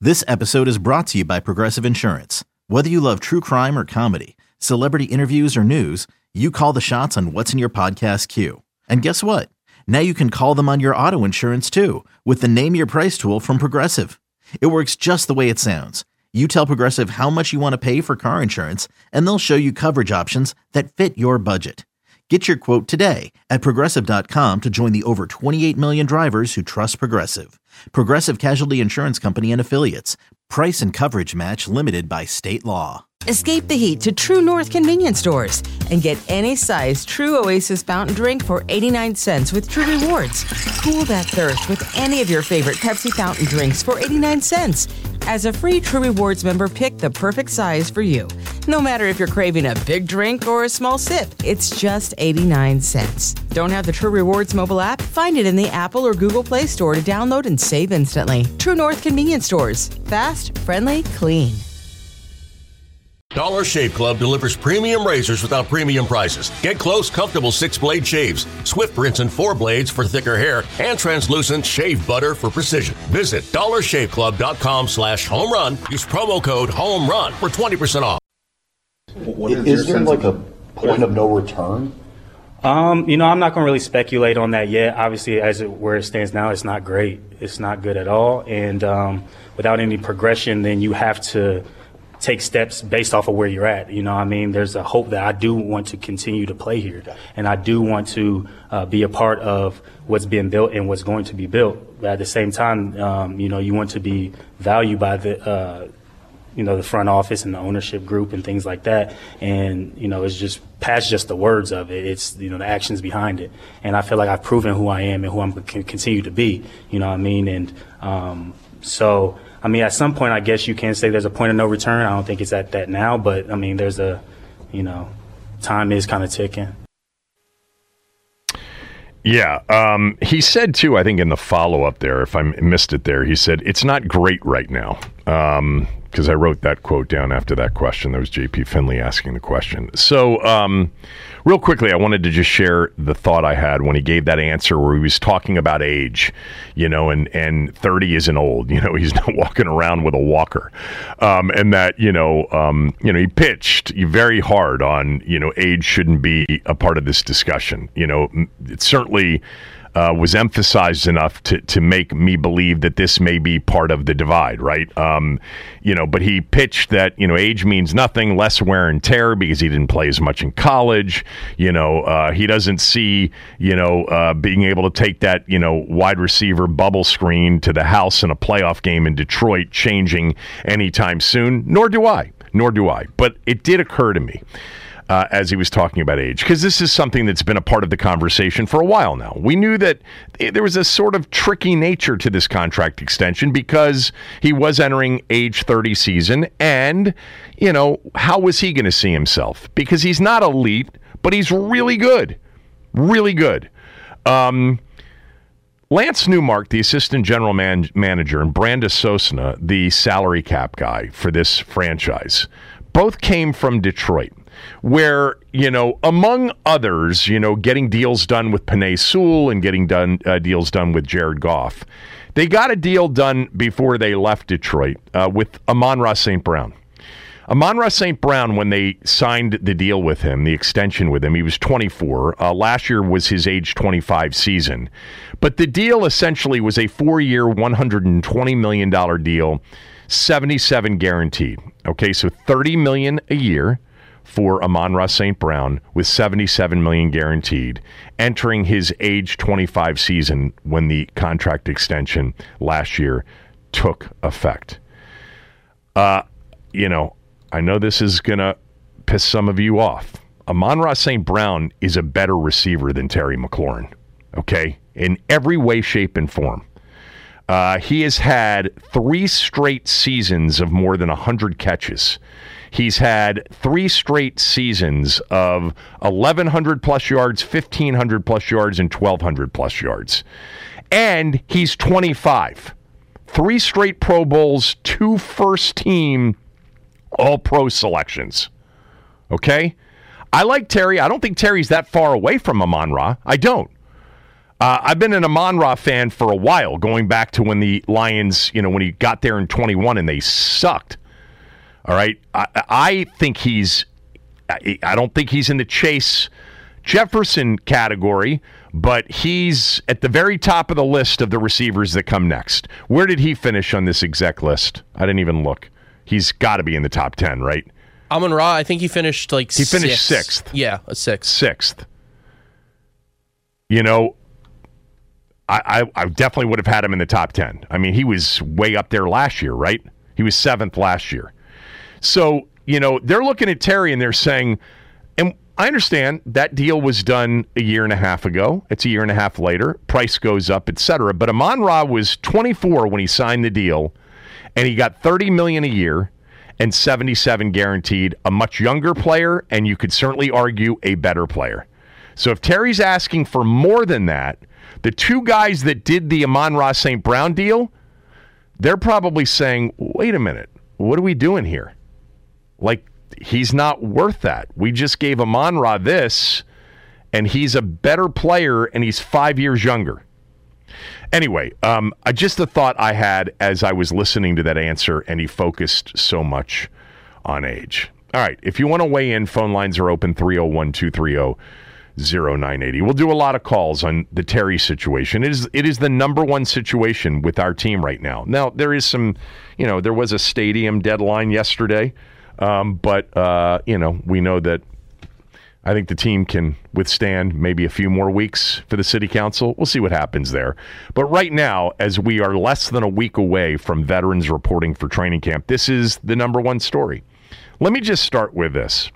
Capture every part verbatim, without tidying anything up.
This episode is brought to you by Progressive Insurance. Whether you love true crime or comedy, celebrity interviews or news, you call the shots on what's in your podcast queue. And guess what? Now you can call them on your auto insurance too with the Name Your Price tool from Progressive. It works just the way it sounds. You tell Progressive how much you want to pay for car insurance, and they'll show you coverage options that fit your budget. Get your quote today at Progressive dot com to join the over twenty-eight million drivers who trust Progressive. Progressive Casualty Insurance Company and Affiliates. Price and coverage match limited by state law. Escape the heat to True North convenience stores and get any size True Oasis fountain drink for eighty-nine cents with True Rewards. Cool that thirst with any of your favorite Pepsi fountain drinks for eighty-nine cents. As a free True Rewards member, pick the perfect size for you. No matter if you're craving a big drink or a small sip, it's just eighty-nine cents. Don't have the True Rewards mobile app? Find it in the Apple or Google Play Store to download and save instantly. True North convenience stores. Fast, friendly, clean. Dollar Shave Club delivers premium razors without premium prices. Get close, comfortable six-blade shaves, swift rinse and four blades for thicker hair, and translucent shave butter for precision. Visit dollar shave club dot com slash home run. Use promo code HOME-RUN for twenty percent off. What is, is there like a point of no return? Um, you know, I'm not going to really speculate on that yet. Obviously, as it, where it stands now, it's not great. It's not good at all. And um, without any progression, then you have to take steps based off of where you're at. You know what I mean? There's a hope that I do want to continue to play here. And I do want to uh, be a part of what's being built and what's going to be built. But at the same time, um, you know, you want to be valued by the, uh, you know, the front office and the ownership group and things like that. And, you know, it's just past just the words of it. It's, you know, the actions behind it. And I feel like I've proven who I am and who I'm going to continue to be. You know what I mean? And um, so... I mean, at some point, I guess you can say there's a point of no return. I don't think it's at that now, but I mean, there's a, you know, time is kind of ticking. Yeah. Um, he said, too, I think in the follow-up there, if I missed it there, he said, it's not great right now. Um, because I wrote that quote down after that question. That was J P Finley asking the question. So, um, real quickly, I wanted to just share the thought I had when he gave that answer where he was talking about age, you know, and, and thirty isn't old. You know, he's not walking around with a walker. Um, and that, you know, um, you know, he pitched very hard on, you know, age shouldn't be a part of this discussion. You know, it certainly Uh, was emphasized enough to to make me believe that this may be part of the divide, right? Um, you know, but he pitched that, you know, age means nothing, less wear and tear because he didn't play as much in college. You know, uh, he doesn't see, you know, uh, being able to take that, you know, wide receiver bubble screen to the house in a playoff game in Detroit changing anytime soon, nor do I, nor do I. But it did occur to me. Uh, as he was talking about age, because this is something that's been a part of the conversation for a while now. We knew that there was a sort of tricky nature to this contract extension because he was entering age thirty season, and, you know, how was he going to see himself? Because he's not elite, but he's really good. Really good. Um, Lance Newmark, the assistant general man- manager, and Brandis Sosna, the salary cap guy for this franchise, both came from Detroit, where, you know, among others, you know, getting deals done with Penei Sewell and getting done uh, deals done with Jared Goff. They got a deal done before they left Detroit uh, with Amon-Ra Saint Brown. Amon-Ra Saint Brown, when they signed the deal with him, the extension with him, he was twenty-four. Uh, last year was his age twenty-five season. But the deal essentially was a four-year, one hundred twenty million dollars deal, seventy-seven guaranteed. Okay, so thirty million dollars a year for Amon-Ra Saint Brown with seventy-seven million dollars guaranteed, entering his age twenty-five season when the contract extension last year took effect. Uh, you know, I know this is going to piss some of you off. Amon-Ra Saint Brown is a better receiver than Terry McLaurin, okay? In every way, shape, and form. Uh, he has had three straight seasons of more than one hundred catches. He's had three straight seasons of eleven hundred plus yards, fifteen hundred plus yards, and twelve hundred plus yards. And he's twenty-five. Three straight Pro Bowls, two first-team All-Pro selections. Okay? I like Terry. I don't think Terry's that far away from Amon-Ra. I don't. Uh, I've been an Amon-Ra fan for a while, going back to when the Lions, you know, when he got there in twenty-one and they sucked. All right. I, I think he's, I, I don't think he's in the Chase Jefferson category, but he's at the very top of the list of the receivers that come next. Where did he finish on this exec list? I didn't even look. He's got to be in the top ten, right? Amon-Ra, I think he finished like He finished sixth. sixth. Yeah, a sixth. Sixth. You know, I, I, I definitely would have had him in the top ten. I mean, he was way up there last year, right? He was seventh last year. So, you know, they're looking at Terry and they're saying, and I understand that deal was done a year and a half ago. It's a year and a half later. Price goes up, et cetera. But Amon-Ra was twenty-four when he signed the deal, and he got thirty million dollars a year and seventy-seven guaranteed, a much younger player, and you could certainly argue a better player. So if Terry's asking for more than that, the two guys that did the Amon-Ra Saint Brown deal, they're probably saying, wait a minute, what are we doing here? Like, he's not worth that. We just gave Amon-Ra this, and he's a better player, and he's five years younger. Anyway, um, I just the thought I had as I was listening to that answer, and he focused so much on age. All right, if you want to weigh in, phone lines are open, three oh one, two three oh, oh nine eight oh. We'll do a lot of calls on the Terry situation. It is it is the number one situation with our team right now. Now, there is some, you know, there was a stadium deadline yesterday, um, but, uh, you know, we know that I think the team can withstand maybe a few more weeks for the city council. We'll see what happens there. But right now, as we are less than a week away from veterans reporting for training camp, this is the number one story. Let me just start with this.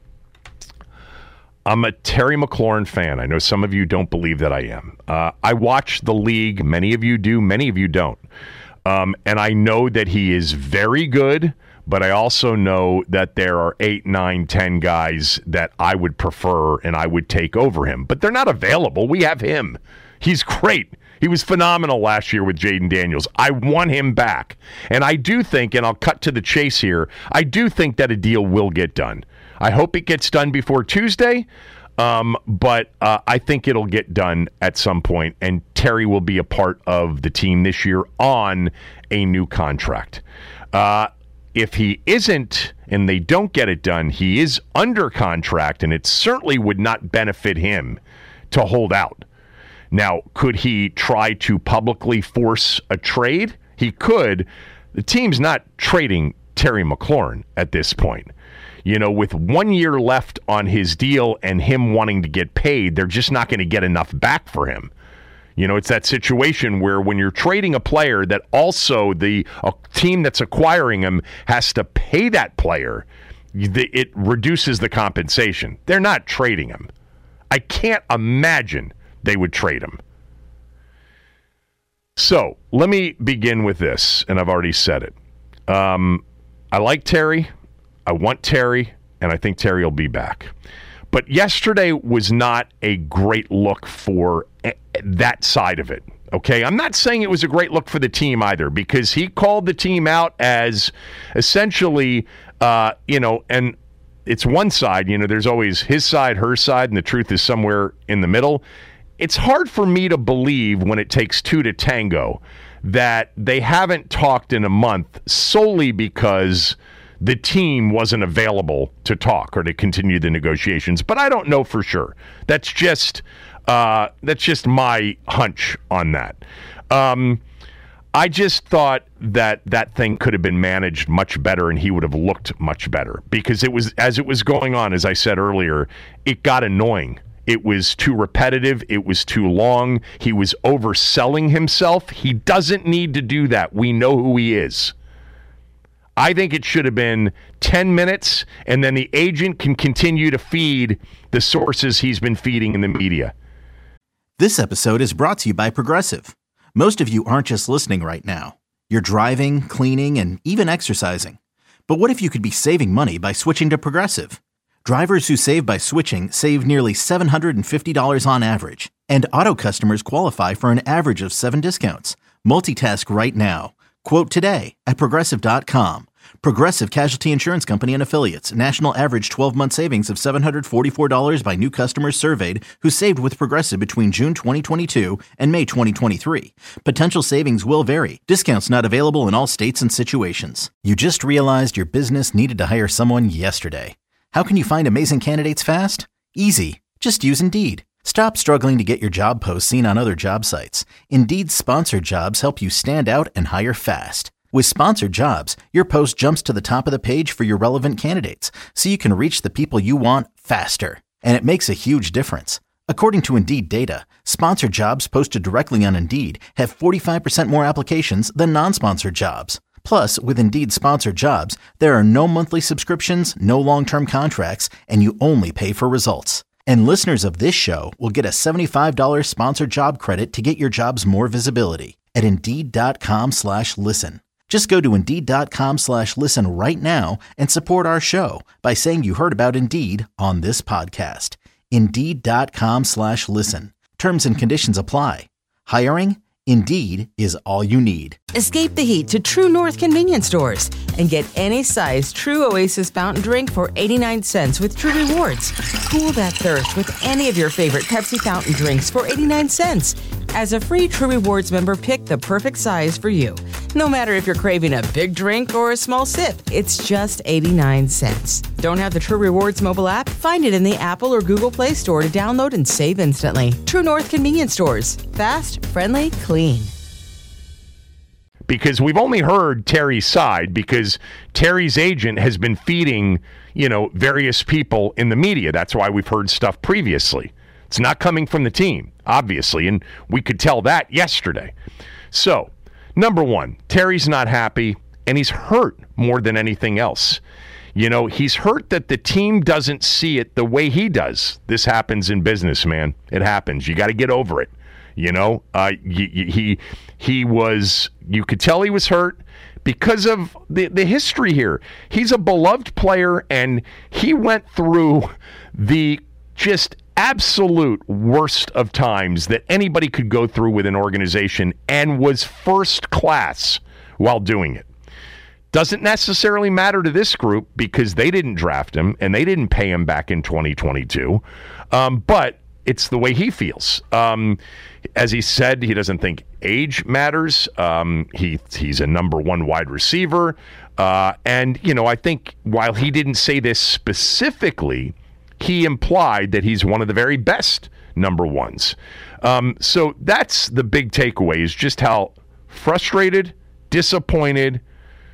I'm a Terry McLaurin fan. I know some of you don't believe that I am. Uh, I watch the league. Many of you do. Many of you don't. Um, and I know that he is very good, but I also know that there are eight, nine, ten guys that I would prefer and I would take over him. But they're not available. We have him. He's great. He was phenomenal last year with Jaden Daniels. I want him back. And I do think, and I'll cut to the chase here, I do think that a deal will get done. I hope it gets done before Tuesday, um, but uh, I think it'll get done at some point, and Terry will be a part of the team this year on a new contract. Uh, if he isn't, and they don't get it done, he is under contract, and it certainly would not benefit him to hold out. Now, could he try to publicly force a trade? He could. The team's not trading Terry McLaurin at this point. You know, with one year left on his deal and him wanting to get paid, they're just not going to get enough back for him. You know, it's that situation where when you're trading a player that also the a team that's acquiring him has to pay that player, it reduces the compensation. They're not trading him. I can't imagine they would trade him. So let me begin with this, and I've already said it. Um, I like Terry. I want Terry, and I think Terry will be back. But yesterday was not a great look for that side of it, okay? I'm not saying it was a great look for the team either, because he called the team out as essentially, uh, you know, and it's one side, you know, there's always his side, her side, and the truth is somewhere in the middle. It's hard for me to believe when it takes two to tango that they haven't talked in a month solely because the team wasn't available to talk or to continue the negotiations. But I don't know for sure. That's just uh, that's just my hunch on that. Um, I just thought that that thing could have been managed much better and he would have looked much better, because it was, as it was going on, as I said earlier, it got annoying. It was too repetitive. It was too long. He was overselling himself. He doesn't need to do that. We know who he is. I think it should have been ten minutes, and then the agent can continue to feed the sources he's been feeding in the media. This episode is brought to you by Progressive. Most of you aren't just listening right now. You're driving, cleaning, and even exercising. But what if you could be saving money by switching to Progressive? Drivers who save by switching save nearly seven hundred fifty dollars on average, and auto customers qualify for an average of seven discounts. Multitask right now. Quote today at Progressive dot com. Progressive Casualty Insurance Company and Affiliates. National average twelve-month savings of seven hundred forty-four dollars by new customers surveyed who saved with Progressive between June twenty twenty-two and May twenty twenty-three. Potential savings will vary. Discounts not available in all states and situations. You just realized your business needed to hire someone yesterday. How can you find amazing candidates fast? Easy. Just use Indeed. Stop struggling to get your job posts seen on other job sites. Indeed's sponsored jobs help you stand out and hire fast. With sponsored jobs, your post jumps to the top of the page for your relevant candidates, so you can reach the people you want faster. And it makes a huge difference. According to Indeed data, sponsored jobs posted directly on Indeed have forty-five percent more applications than non-sponsored jobs. Plus, with Indeed sponsored jobs, there are no monthly subscriptions, no long-term contracts, and you only pay for results. And listeners of this show will get a seventy-five dollars sponsored job credit to get your jobs more visibility at Indeed.com slash listen. Just go to Indeed.com slash listen right now and support our show by saying you heard about Indeed on this podcast. Indeed.com slash listen. Terms and conditions apply. Hiring? Indeed is all you need. Escape the heat to True North convenience stores and get any size True Oasis fountain drink for eighty-nine cents with True Rewards. Cool that thirst with any of your favorite Pepsi fountain drinks for eighty-nine cents. As a free True Rewards member, pick the perfect size for you. No matter if you're craving a big drink or a small sip, it's just eighty-nine cents. Don't have the True Rewards mobile app? Find it in the Apple or Google Play Store to download and save instantly. True North convenience stores. Fast, friendly, clean. Because we've only heard Terry's side because Terry's agent has been feeding, you know, various people in the media. That's why we've heard stuff previously. It's not coming from the team, obviously, and we could tell that yesterday. So, number one, Terry's not happy, and he's hurt more than anything else. You know, he's hurt that the team doesn't see it the way he does. This happens in business, man. It happens. You got to get over it. You know, uh, he, he he was, you could tell he was hurt because of the, the history here. He's a beloved player, and he went through the just absolute worst of times that anybody could go through with an organization and was first class while doing it. Doesn't necessarily matter to this group because they didn't draft him and they didn't pay him back in twenty twenty-two. Um, but it's the way he feels. Um, as he said, he doesn't think age matters. Um, he he's a number one wide receiver. Uh, and, you know, I think while he didn't say this specifically, he implied that he's one of the very best number ones. Um, so that's the big takeaway, is just how frustrated, disappointed,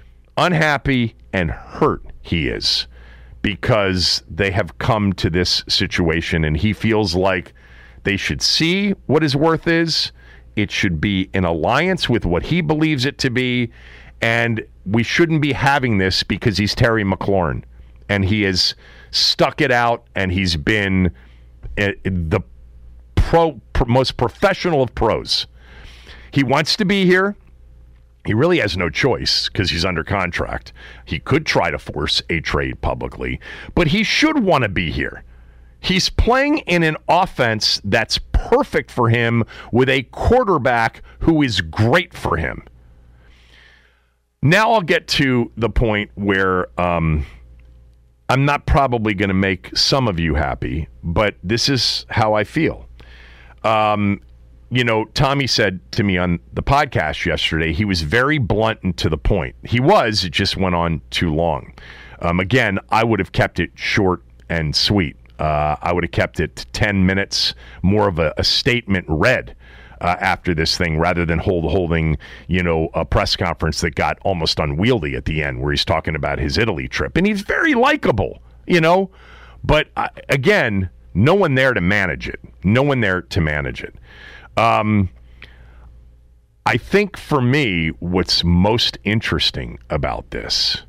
unhappy, and hurt he is because they have come to this situation, and he feels like they should see what his worth is. It should be in alliance with what he believes it to be, and we shouldn't be having this because he's Terry McLaurin, and he has stuck it out, and he's been uh, the pro, pro most professional of pros. He wants to be here. He really has no choice because he's under contract. He could try to force a trade publicly, but he should want to be here. He's playing in an offense that's perfect for him with a quarterback who is great for him. Now I'll get to the point where um, I'm not probably going to make some of you happy, but this is how I feel. Um, you know, Tommy said to me on the podcast yesterday, he was very blunt and to the point. He was, it just went on too long. Um, again, I would have kept it short and sweet. Uh, I would have kept it ten minutes, more of a, a statement read uh, after this thing, rather than hold holding, you know, a press conference that got almost unwieldy at the end, where he's talking about his Italy trip. And he's very likable, you know, but uh, again, no one there to manage it. No one there to manage it. Um, I think for me, what's most interesting about this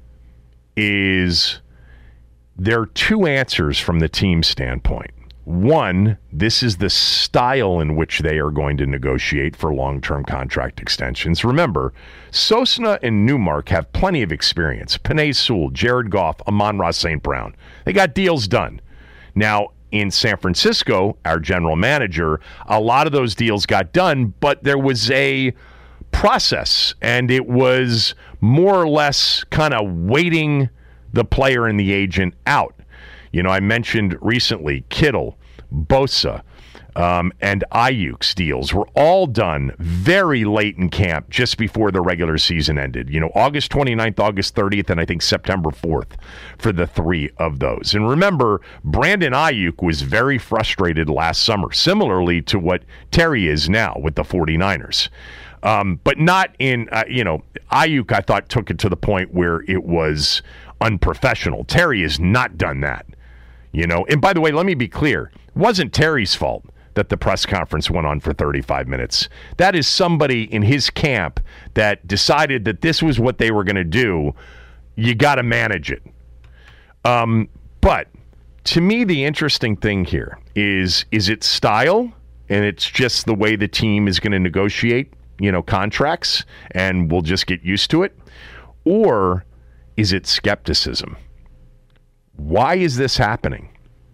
is there are two answers from the team standpoint. One, this is the style in which they are going to negotiate for long-term contract extensions. Remember, Sosna and Newmark have plenty of experience. Penei Sewell, Jared Goff, Amon-Ra Saint Brown. They got deals done. Now, in San Francisco, our general manager, a lot of those deals got done, but there was a process, and it was more or less kind of waiting the player and the agent out. You know, I mentioned recently Kittle, Bosa, um, and Ayuk's deals were all done very late in camp, just before the regular season ended. You know, August twenty-ninth, August thirtieth, and I think September fourth for the three of those. And remember, Brandon Ayuk was very frustrated last summer, similarly to what Terry is now with the 49ers. Um, but not in, uh, you know, Ayuk, I thought, took it to the point where it was unprofessional. Terry has not done that, you know. And by the way, let me be clear. It wasn't Terry's fault that the press conference went on for thirty-five minutes. That is somebody in his camp that decided that this was what they were going to do. You got to manage it. Um, but to me, the interesting thing here is, is it style? And it's just the way the team is going to negotiate, you know, contracts, and we'll just get used to it? Or is it skepticism? Why is this happening?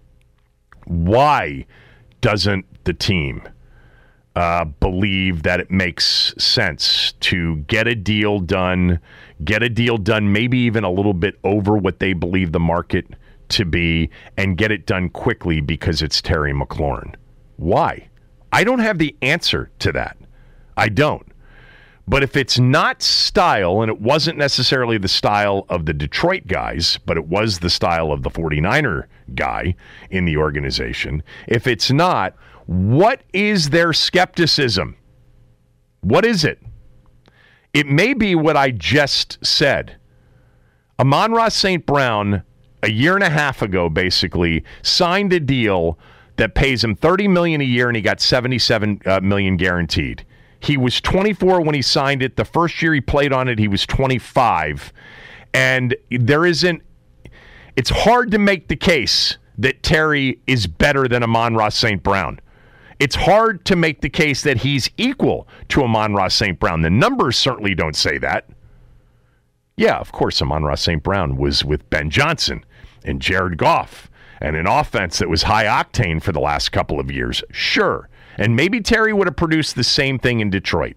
Why doesn't the team uh, believe that it makes sense to get a deal done, get a deal done maybe even a little bit over what they believe the market to be, and get it done quickly because it's Terry McLaurin? Why? I don't have the answer to that. I don't. But if it's not style, and it wasn't necessarily the style of the Detroit guys, but it was the style of the 49er guy in the organization, if it's not, what is their skepticism? What is it? It may be what I just said. Amon-Ra Saint Brown, a year and a half ago, basically, signed a deal that pays him thirty million dollars a year, and he got seventy-seven uh, million dollars guaranteed. He was twenty-four when he signed it. The first year he played on it, he was twenty-five. And there isn't, it's hard to make the case that Terry is better than Amon-Ra Saint Brown. It's hard to make the case that he's equal to Amon-Ra Saint Brown. The numbers certainly don't say that. Yeah, of course, Amon-Ra Saint Brown was with Ben Johnson and Jared Goff and an offense that was high octane for the last couple of years. Sure. And maybe Terry would have produced the same thing in Detroit.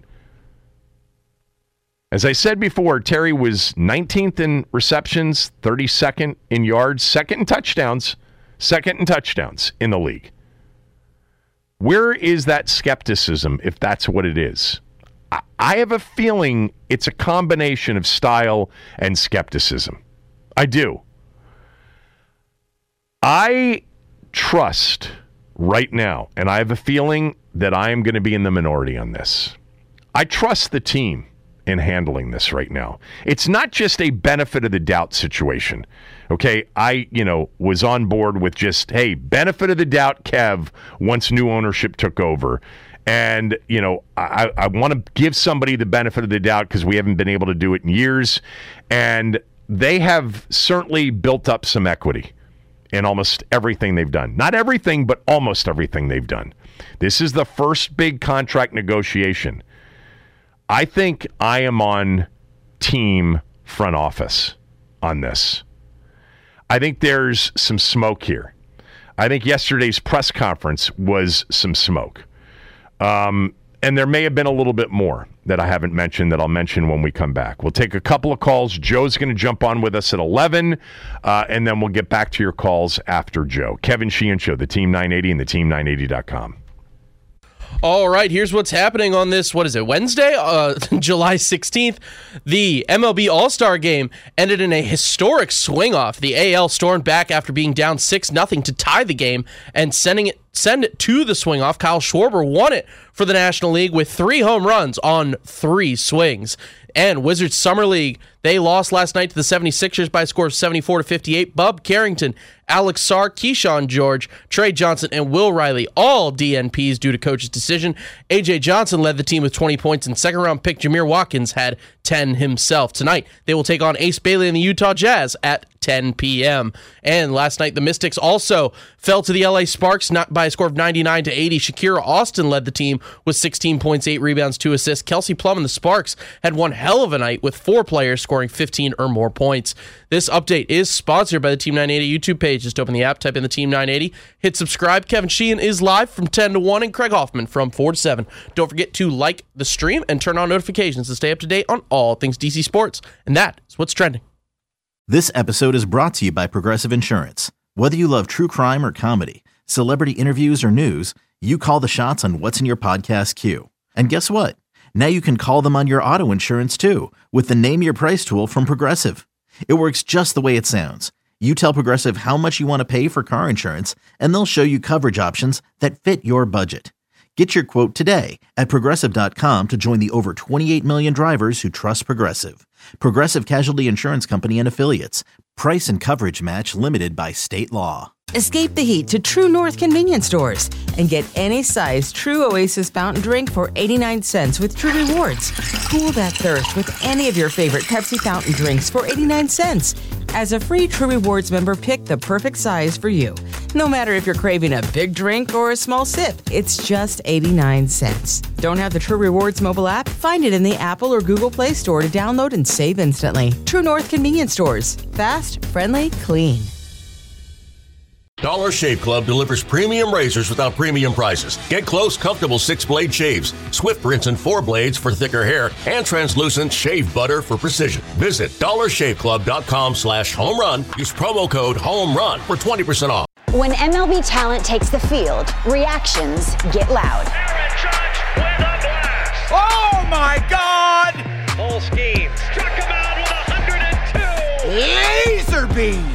As I said before, Terry was nineteenth in receptions, thirty-second in yards, second in touchdowns, second in touchdowns in the league. Where is that skepticism, if that's what it is? I have a feeling it's a combination of style and skepticism. I do. I trust right now, and I have a feeling that I am going to be in the minority on this. I trust the team in handling this right now. It's not just a benefit of the doubt situation. Okay, I, you know, was on board with just, hey, benefit of the doubt, Kev, once new ownership took over. And, you know, I, I want to give somebody the benefit of the doubt because we haven't been able to do it in years. And they have certainly built up some equity in almost everything they've done. Not everything, but almost everything they've done. This is the first big contract negotiation. I think I am on team front office on this. I think there's some smoke here. I think yesterday's press conference was some smoke. Um, and there may have been a little bit more that I haven't mentioned that I'll mention when we come back. We'll take a couple of calls. Joe's going to jump on with us at eleven, uh, and then we'll get back to your calls after Joe. Kevin Sheehan Show, the Team nine eighty and the team nine eighty dot com. All right, here's what's happening on this, what is it, Wednesday, uh, July sixteenth. The M L B All-Star Game ended in a historic swing-off. The A L stormed back after being down six nothing to tie the game and sending it send it to the swing-off. Kyle Schwarber won it for the National League with three home runs on three swings. And Wizards Summer League, they lost last night to the seventy-sixers by a score of seventy-four to fifty-eight. Bub Carrington, Alex Sarr, Keyshawn George, Trey Johnson, and Will Riley, all D N Ps due to coach's decision. A J Johnson led the team with twenty points, and second-round pick Jameer Watkins had ten himself. Tonight, they will take on Ace Bailey and the Utah Jazz at ten p.m. And last night, the Mystics also fell to the L A Sparks not by a score of ninety-nine to eighty. Shakira Austin led the team with sixteen points, eight rebounds, two assists. Kelsey Plum and the Sparks had one hell of a night with four players scoring fifteen or more points. This update is sponsored by the Team nine eighty YouTube page. Just open the app, type in the Team nine eighty, hit subscribe. Kevin Sheehan is live from ten to one and Craig Hoffman from four to seven. Don't forget to like the stream and turn on notifications to stay up to date on all things D C sports. And that is what's trending. This episode is brought to you by Progressive Insurance. Whether you love true crime or comedy, celebrity interviews or news, you call the shots on what's in your podcast queue. And guess what? Now you can call them on your auto insurance too with the Name Your Price tool from Progressive. It works just the way it sounds. You tell Progressive how much you want to pay for car insurance, and they'll show you coverage options that fit your budget. Get your quote today at Progressive dot com to join the over twenty-eight million drivers who trust Progressive. Progressive Casualty Insurance Company and Affiliates. Price and coverage match limited by state law. Escape the heat to True North convenience stores and get any size True Oasis fountain drink for eighty-nine cents with True Rewards. Cool that thirst with any of your favorite Pepsi fountain drinks for eighty-nine cents. As a free True Rewards member, pick the perfect size for you. No matter if you're craving a big drink or a small sip, it's just eighty-nine cents. Don't have the True Rewards mobile app? Find it in the Apple or Google Play Store to download and save instantly. True North convenience stores. Fast, friendly, clean. Dollar Shave Club delivers premium razors without premium prices. Get close, comfortable six-blade shaves, Swift rinse and four blades for thicker hair, and translucent shave butter for precision. Visit dollar shave club dot com slash home run. Use promo code HOMERUN for twenty percent off. When M L B talent takes the field, reactions get loud. Aaron Judge with a blast. Oh, my God! Full scheme. Struck him out with one hundred two. Laser beam.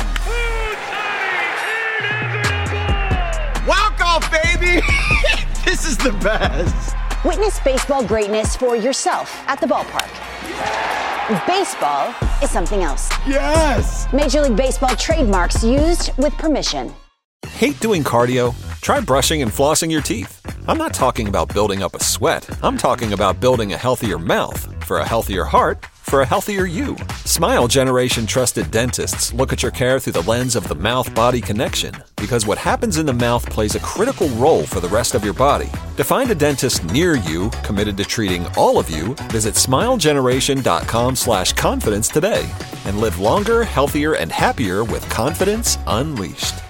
Walk-off, baby! This is the best. Witness baseball greatness for yourself at the ballpark. Baseball is something else. Yes! Major League Baseball trademarks used with permission. Hate doing cardio? Try brushing and flossing your teeth. I'm not talking about building up a sweat. I'm talking about building a healthier mouth for a healthier heart for a healthier you. Smile Generation trusted dentists look at your care through the lens of the mouth-body connection, because what happens in the mouth plays a critical role for the rest of your body. To find a dentist near you committed to treating all of you, visit smile generation dot com slash confidence today and live longer, healthier, and happier with confidence unleashed.